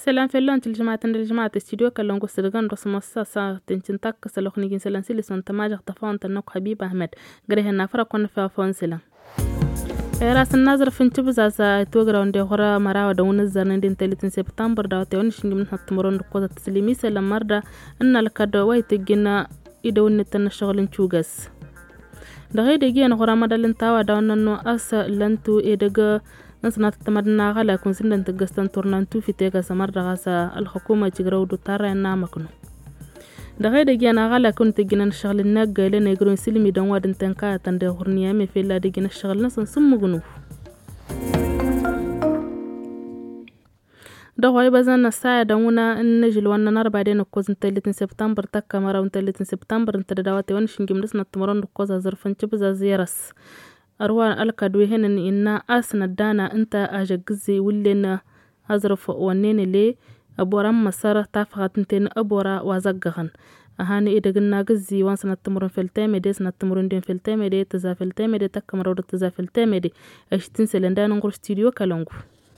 سلام في اللون الجماعة استديو كلون قصدقان رسم الساسة تنتك سلوخ نيجين سلان سيلي سنت ماجق تفاون تنوك حبيب أحمد قريه النافرة كون فافون سلام راس الناظر فين زاسا توغرا وندي غرا مراوا دون الزرن دين 30 سبتمبر داوتي ونشنج من هتمرون قوة تسليمي سلام مردا إن الكادو ويتجينا يدون نتن شغل نشوغس دغيد جينا غرا مدلن تاوا دون نو أس لنتو إدغ نسنا تتمدنا غلا كون سندن تغستان تورنانتو في تيغا سمر دغاسا الحكومة تجراو دو تارا نامكنو دغيد جينا غلا كنت جينا نشغل الناق لنا يقرون سلمي دون وادن تنكا تندي غرنيا مي في لا ديجينا الشغل نسن سمغنو دغوي بزن الساعة دونا النجل وانا نربع دين الكوز نتالتين سبتمبر تاكا مرا ونتالتين سبتمبر نتداواتي ونشنجي منسنا التمرون الكوز زرفن تبزا زيرس أروان الكادوي هنن إنا أسنا دانا انت أجاقزي ولينا أزرف وانين اللي أبورا مسارة تافغات انتين أبورا وازقغن أهاني إذا قلنا قزي وانسنا التمرون في التامدي سنا التمرون دين في التامدي تزا في التامدي تاكا مرا تزا في التامدي أشتين سلندان نغر ستيديو كالونغو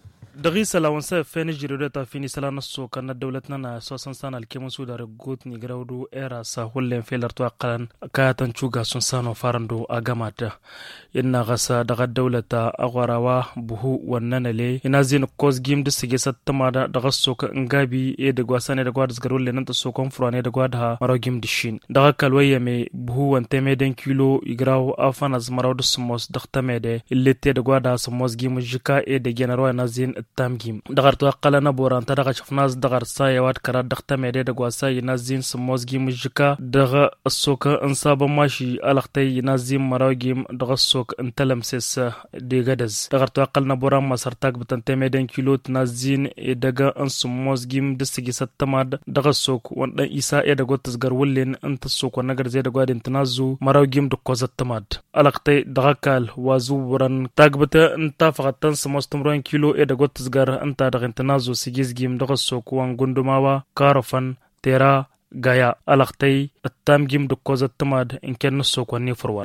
دغيس لونسا فين جريدتا فيني سلا نسو كان دولتنا سوسن سنه الكيمون سودار غوت ني غراودو ايرا ساهولن فيلر تو قلن كاتن تشوغا سنسانو فارندو اغامات ان غسا دغ دولتا اغراوا بوهو وننلي ينازين كوز جيم دسجي ستما دغسو كنغابي اي دغواساني دغوادس غرول ننت سو كونفراني دغوادها مرو جيم دشين دغ كالوي مي بوهو انتميدن كيلو يغراو افانز مرود سموس دختميده اللي تي دغوادا سموس جيم جيكا اي دغنرو نازين التامجيم دغر توقلنا بوران تدغ شفناز دغر سايوات كرا دختميده دغواسا نازين سموس جيم جيكا دغ السوكا انصاب ماشي الختي نازين مرو جيم دغ السوك انتلمسس ديغدز دغر توقلنا بوران مسرتاك بتنتميدن كيلو نازين دغ انسموس جيم دسجي ستماد دغ السوك وان عيسى دغ تزغر ولين انت السوك ونغر زي دغ انتنازو مرو جيم دكوزتماد الختي دغكال وازورن تاغبت انت فقط سموس تمرون كيلو دغ تزغر انت دغ انتنازو سيجيز جيم دغ السوك وان غندماوا كارفن تيرا غايا الختي التام جيم دكوزتماد ان كان السوك وني فروان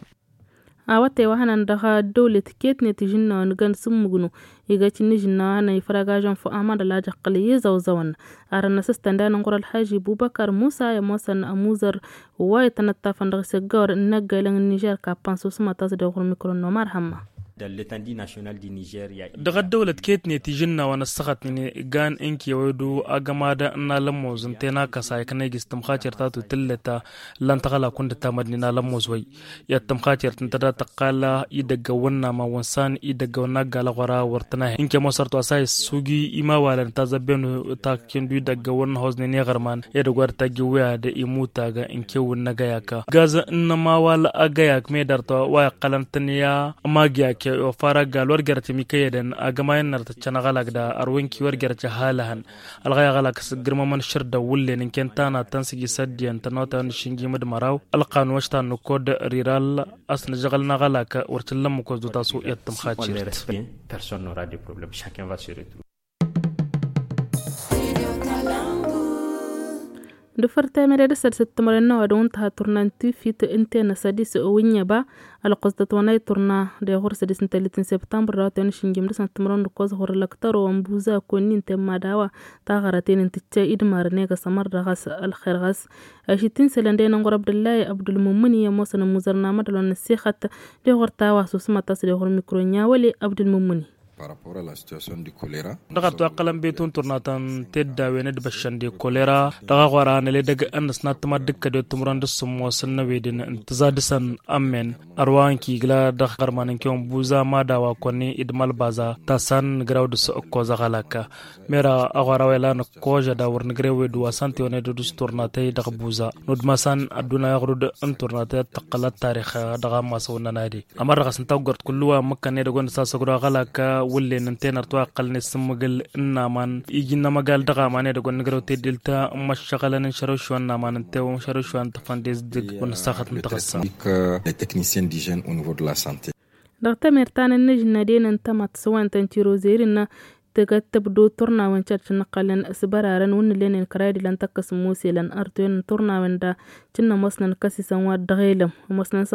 awate wahanan daga dole tiket ne tijinna ngan sumugunu iga tinijinna na ifragajan fu amada la jaqli zawzawan arana sistanda ngoral haji bubakar musa ya mosan amuzar wa tanattafan daga segar nagalan niger ka panso sumata de khur mikro no marhamma l'étendue nationale du Niger ya daga dawlat ketne tijinna wana sagat ne gan inki wadu agamada na lamoz tena kasa kana gistam khatir tatu tillata lan tagala kunda tamadni na lamoz way ya tam khatir tintada taqala idaga wanna ma wansan idaga wana gala wara wartana inke mosarto asay sugi ima wala tazabenu ta kendu daga wanna hozne ne garman ya da gwarta giwa da imuta ga inke wanna gayaka gaza inna ma wala agayak me darto wa qalantaniya magiya o fara galwar garti mikayadan agamayan narta chana galagda arwenki war garti halahan algaya galak girma man shirda wulle nin kentana tansigi sadiyan tanota shingi mad maraw alqan washta no kod riral asna jagalna galaka wartillam ko zuta su yattam khachir personne n'aura de problème chacun va se retrouver دفرت مريد سرست مرنا ودون تها تورنانتي فيت انتنا سادس اوينيا با على قصة وناي تورنا دي غور سادس نتالتين سبتمبر راتين شنجم دسان تمرون ركوز غور لكتر ومبوزا كونين تما داوا تاغراتين انتجا إدمار نيغا سمر غاس الخير غاس عشتين سلندين نغور عبد الله عبد المؤمن يا موسى مزرنا مدلون السيخت دي غور تاوا سوسما تاس دي غور ميكرونيا ولي عبد المؤمن par rapport à la situation du choléra. Daga to akalam betun turnatan tedda wene de bashandi choléra daga gwara ne le daga annas na tama dukka de tumran de sumo sanna wedin intizadisan amen arwanki gla da garmanin kyon buza ma dawa konni idmal baza tasan grawd su ko zagalaka mera agwara wela na koja da warn grewe du wasanti wone de turnatay daga buza nud masan aduna yagrud turnatay taqalat tarikh daga masawna nadi amar gasan tawgart kulluwa makkan de gon sasagura galaka wulle nantena to qalne sumgal naman igina magal daga mane de gon garo tedilta mashagalan sharushwan naman tew sharushwan tafandes dig gon sakhat mutaqassa les techniciens d'hygiène au niveau de la santé دغتا مرتان النجنة دين انتمت سوان تنتيرو زيرنا تبدو تورنا وان تشارش نقلن اسبرارن ون لين الكرايد لان تقسم موسي لان ارتوين تورنا وان دا جنا مصنن كسي سنوات دغيلم ومصنن سنغور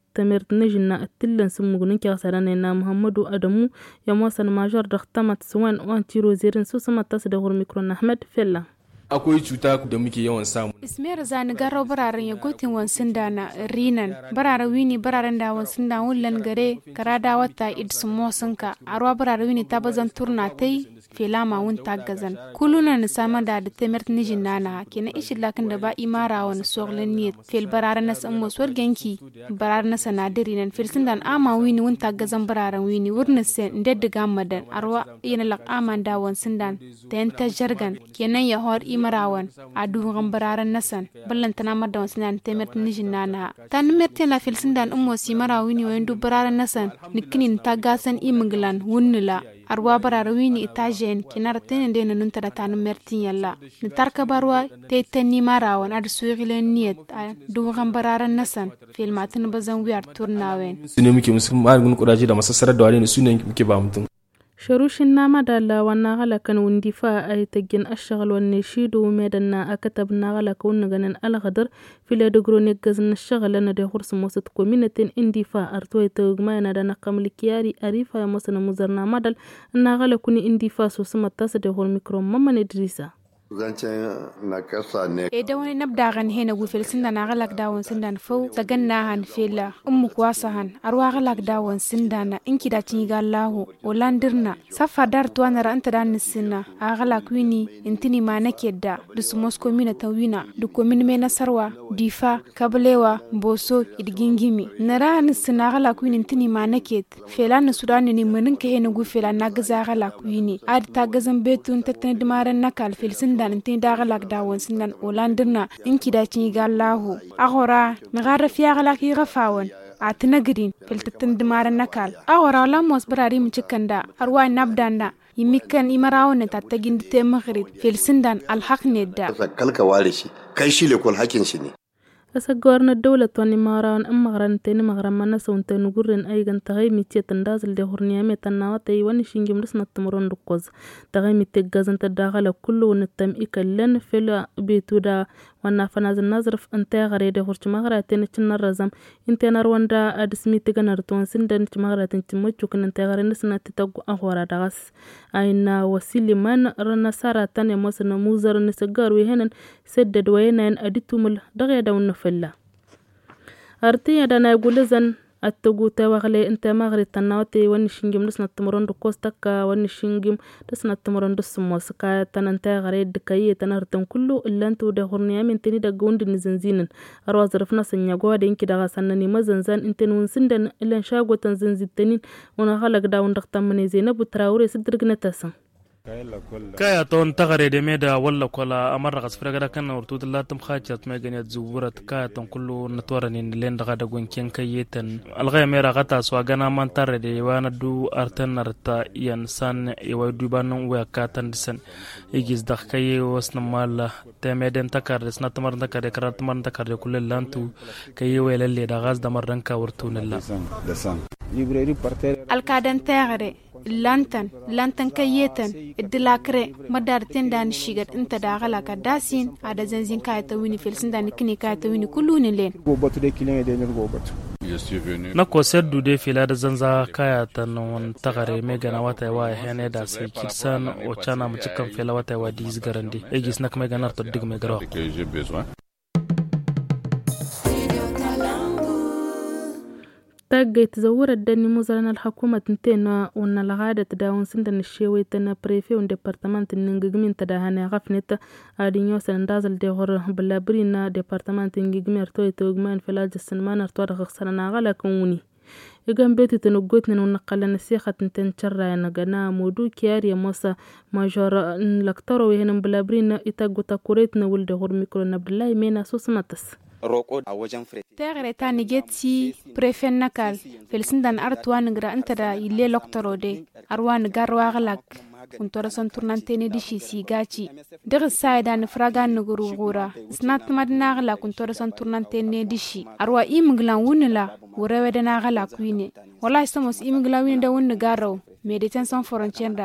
تمرت نجنا التلن سمغنين كاسرانينا محمد أدمو يموسن ماجور دختمت سوان وانتي روزيرن سوسما تصدغور ميكرون أحمد فيلا akwai cuta da muke yawan samu. Ismail zani garo bararen ya gotin wansin da na rinan barara wini bararen da wansin da wullan gare karada wata idsu mosinka arwa barara wini ta bazan turna tai filama wun tagazan kuluna ni sama da temert nijin nana kina ishillakin da ba imara wani soglen niyet fil barara na san moswar genki barara na sanadiri nan filsin dan ama wini wun tagazan bararan wini wurna sen ndeddiga madan arwa yana lak aman da wansin dan ta jargan kenan ya hor marawan adu ngambararan nasan ballantana madda wansinan temet nijinana tan mertena filsindan si marawini wendu bararan nasan nikinin tagasan imiglan wunnila arwa bararawini itajen kinartene de nanunta da tan mertin yalla ni tarka barwa taytani marawan adu suyilen niyet du ngambararan nasan filmatin bazan wiyar turnawen sune muke musu magun kudaje da masassarar da wale ne sune muke ba mutum شروش النامة دالا ونغالا كان واندفاع أي تجن الشغل والنشيد وميدنا أكتب نغالا كون غنن الغدر في لدقرو نجزن الشغل لنا دي خرص موسط كومينة اندفاع أرتوي توغمانا دانا قملكياري أريفا يموسنا مزرنا مدل نغالا كوني اندفاع سوسما تاسد هول ميكرو ماما ندريسا da wani nabdagan hena gufel sinda na galak dawon sinda fo saganna han fela kwasa han arwa galak dawon sinda na inki da tin gallahu olandirna safa dar to ana ranta dan sinna a galak wini intini ma nake da dus mosko mina tawina du komin me nasarwa difa kablewa boso idgingimi nara ni sinna galak wini intini ma nake fela na sudan ni munin ka hena gufela na gaza galak wini ad ta gazan betun tattan dimaran nakal fel dan tin daga lak dawon sinan olandirna inki da ci gallahu agora mi gara fiya galak yi gafawon atina gidin filtatin dimaran nakal agora la mos brari mi cikanda arwa nabdanda yimikan imarawon ta tagin te maghrib fil sindan alhaq nedda kalka ware shi kai shi le kol hakin shi ne أسجارنا الدولة واني مغران مغران تاني مغران مانا سونتا نقرن أيغان تغاي ميتيا تندازل دي هورنيامي تناواتي واني شنجم رسنا التمرون رقوز تغاي ميتيا غازن تداغل كل ونتم إكالن فيلا بيتو دا وانا فنازل نظرف انتا غري دي هورش مغراتين چنا الرزم انتا نرواندا أدسمي تغانا رتوان سندن چ مغراتين چموچو كن انتا غري نسنا تتاقو أغورا داغس أينا وسيلي من رنا ساراتان يموسنا موزر نسجار ويهنن سدد وينين أديتومل دغي داون فلا أرتي دانا يقول زن التجوت وغلي أنت مغري تناوتي ونشينجم لسنا التمرون ركوستكا ونشينجم لسنا التمرون دسموسكا تنانتا غريد دكاية تنارتن كله إلا أنتو دهورنيا من تاني دقوند نزنزين أرواز رفنا سنياقوا دين كده غاسانني مزنزان انتن ونسندن إلا نشاقوا تنزنزي التنين ونغالق داون رقتا مني زينب وتراوري سدرقنا تاسم kaya ton tagare de meda walla kola amarra gas fragada kan urtu dalla tam khachat me gani zuburat kaya ton kullu natwara ni len daga da gonken kayetan alga mera gata so gana man tarre de wana du artan narta yan san e wadu banon wa katan disan igis dak kaye wasna mala te meden takar desna tamar takar de karat man takar de kullu lantu kaye welelle da gas da marran ka urtu nalla alkadan tagare lantan kayetan idilakre madartin dan shigat inta da galaka dasin ada zanzin kayata wini felsin dan kini kayata wini kullunin len gobato de kilin de nyer gobato na ko seddu de fila da zanza kayata non tagare megana wata wa hene da sai kitsan o chana mu cikan fela wata wa diz garandi egis nak megana to dig megaro تاجي تزور الدني مزرنا الحكومة تنتين ونا لغادة تداون سندن الشيوي تنا بريفي ون ديبارتمانت ننجمين تداهنا غفنت أدينيو سندازل دهور بلابرينا ديبارتمانت ننجمين ارتوي توجمان فلاج السنمان ارتوي غسرنا غلا كوني يجان بيتي تنقوتنا ونقلنا السيخة تنتشرع نجنا مودو كياريا موسى ماجور لكترو وهنا بلابرينا إتاجو تاكوريتنا ولدهور ميكرو نبدلاي مينا سوسماتس roƙo a wajen fure. Tegre ta nigeti prefen nakal felsindan artwa nigra intara ille loktoro de arwa nigarwa galak kuntora son turnante ne dishi sigaci dir saida ni fraga nuguru gura snat madna gala kuntora son turnante ne dishi arwa imglan wunila wurewe de na gala kuine wala istamos imglan winde wun nigaro medecins sans frontières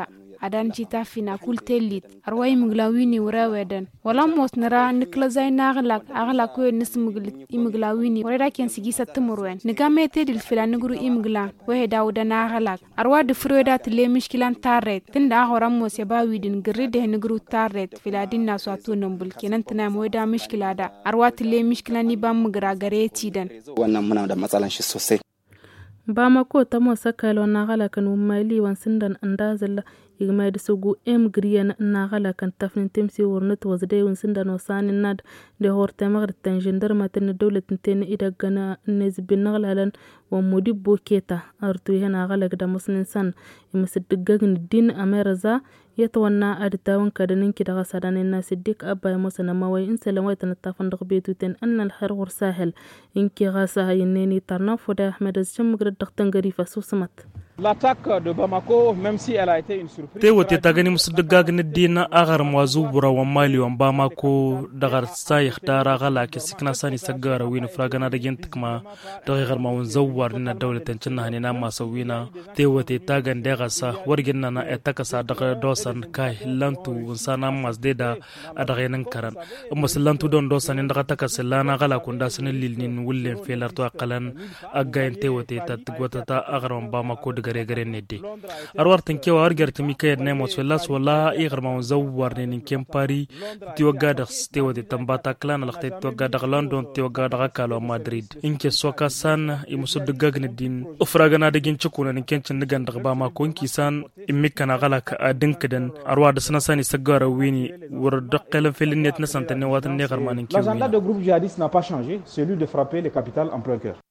adan cita fina kultelit arwa imiglawini wurawedan wala mos nara nikla zaina agla ko imiglawini wala ken sigisa tumurwen nigame tedil fila nigru imigla wahe dawda na agla arwa de froida tile mishkilan tarret tinda horam mos ya bawidin gride nigru tarret fila dinna so atunumbul kenan tana moida mishkila da arwa tile mishkilani bam mugra gare tidan wannan muna da matsalan shi sosai ba ma ko ta mo sakalo na gala kan mali wan sindan andazalla igma da sugu griyan na gala kan tafnin timsi wurnat wazde wan sindan wasanin nad de horta magritan gendarma tan dawlatin ten ida gana nezbin naglalan wa mudibbo keta artu yana gala da musnin san imsiddigagn din ameraza yatawanna adtawan kadanin kidaga sadanin na siddiq abba musana mawai in salamai tan tafan da betu ten annal harwar sahel in ki gasa yinni tarna foda ahmed azjam grad daqtan garifa susamat l'attaque de Bamako, même si elle a été une surprise. Te wote tagani musudga gnidina agar mwazubura wa mali wa Bamako dagar sayx dara gala ke sikna sani sagara wina fragana da gentkma dagar ma won zawar na dawlatan cinna hanina masawina te wote tagan daga sa warginna na etaka sa daga dosan kai lantu sana masdeda adagenan karan muslantu don dosan daga taka selana gala kunda sanin lilnin wullen felar to akalan agayen te wote tatgwata ta agar wa Bamako gare nedde arwartan kewa wargarta mi kayad ne mo fellas wala igar ma zawwar ne ken pari ti wagada stewa de tambata clan laxte to gada london ti wagada kalo madrid inke soka san imusud gagne din ufragana de gin cikuna ne ken cin digan daga ba ma ko inki san imikana galaka adinkadan arwa da sana sani sagara wini wur daqala felinnet na santane watan ne garmanin kewa l'agenda de groupe jihadiste n'a pas changé, celui de frapper les capitales en plein cœur.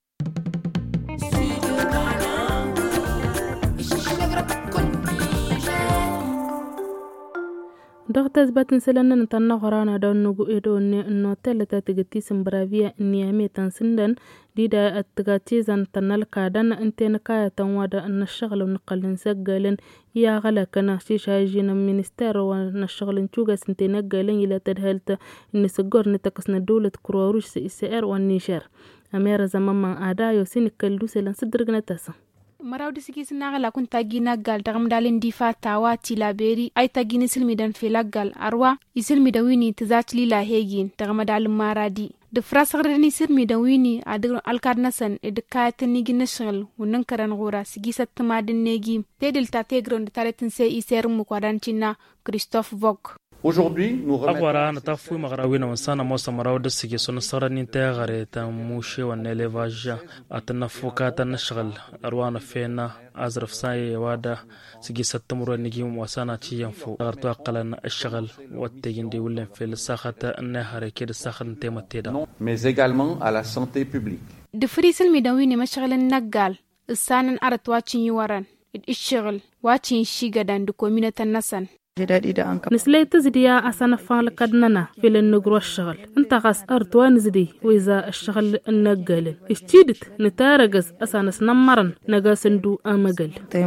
دغتاز باتن سلنن تننا غرانا دون نغو إدو إنو تلتا تغتي سمبرافيا نيامي تنسندن ديدا التغاتيزان تنال كادان انتين كايا تنوادا أن الشغل ونقلن سقالن يا غلا كنا شيشا جينا منستير ونشغل نشوغا سنتين قالن يلا تدهلتا إن سقور نتاكسنا دولة كرواروش سيسير والنيشير أمير زمان ما آدايو سينكالدو سلن صدرقنا تاسا marawdi sigi sinagala kun tagina gal dagam dalin difa tawa tilaberi ay tagini silmidan felagal arwa isilmidan wini tizachli la hegin dagam dalin maradi de frasagrini silmidan wini adir alkarnasan edkayatan nigina shgal wonan karan gora sigi satmadin negi tedil ta tegron taretin se iser mu kwadanchina Christophe Vog. Aujourd'hui, nous remettons na tafu magrawina wansana mosa marawda sige sona sarani tagare ta mushe wan elevage atna fukata nashgal arwana fena azraf sai wada sige satmuro nigi wasana ci yanfu arto aqalan ashgal wattejindi wulen fil sakhata annahare kid sakhan temateda mais également à la santé publique. De frisil midawini mashgalan nagal sanan arat wacin yuwaran ishgal wacin shigadan du community nasan نسلي تزديا أسانا فعل كدننا في النجرو الشغل انت غاس أرتوان زدي وإذا الشغل النجال اشتيدت نتارجز أسانا سنمرن نجاسندو أمجل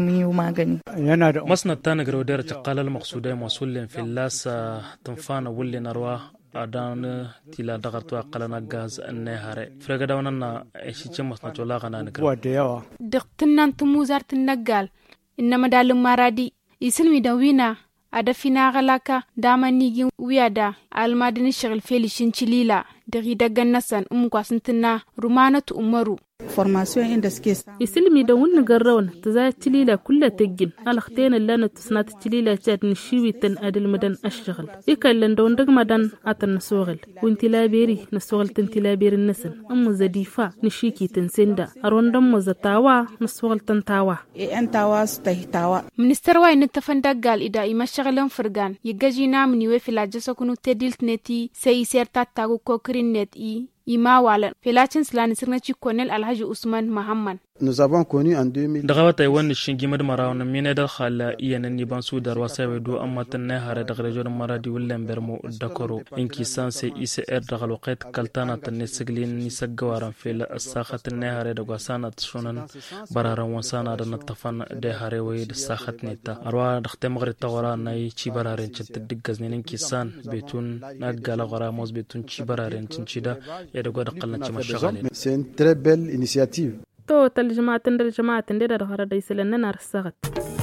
مسنا تانجرو دير تقال المقصودة موصول في اللاس تنفان ولي نرواه أدان تلا دغرتوا قلنا غاز النهار فرغداونا اشيچ مسنا تولا غنا نكر دقتنا تموزارت النجال إنما دالم مرادي يسلمي دوينا adafina galaka dama nigi wiyada almadini shagil felishin chilila dagi dagan nasan kwasintina rumanatu umaru formation inda suke isilmi da wannan garrawan ta za chilila kullu tagin alxtena lana tusnat chilila chat ni shiwitan adil madan ashghal ikallan da wanda madan atan sogel kunti laberi na sogel tanti laberi nasan amma zadifa ni shiki tansenda arondan mu zatawa na sogel tantawa en tawa su tahtawa minister wa ni tafandagal ida ima shagalan furgan yigaji namni we filaje sokunu tedilt neti sai serta tagu kokrin net ima walan filacin silani sirnaci Colonel Alhaji Usman Muhammad. Nous avons connu en 2000 daga Taiwan shingi mad marawna mine da khala iyanan ni ban su dar wasa we do amma tan ne hare daga rejon maradi wallan bermo dakoro inki sanse ICR daga waqt kaltana tan ne siglin ni sagwaran fil asakhat ne hare daga sanat shunan bararan wasana da natafan de hare we da sakhat neta arwa dakhte magri tawara nay ci bararen ci digaz ne inki san betun nagala gara mos betun ci bararen cincida ya daga da kallan ci mashagale. C'est une très belle initiative. تو تل جماعة تندر جماعة تندر هذا يسلنا نار السقط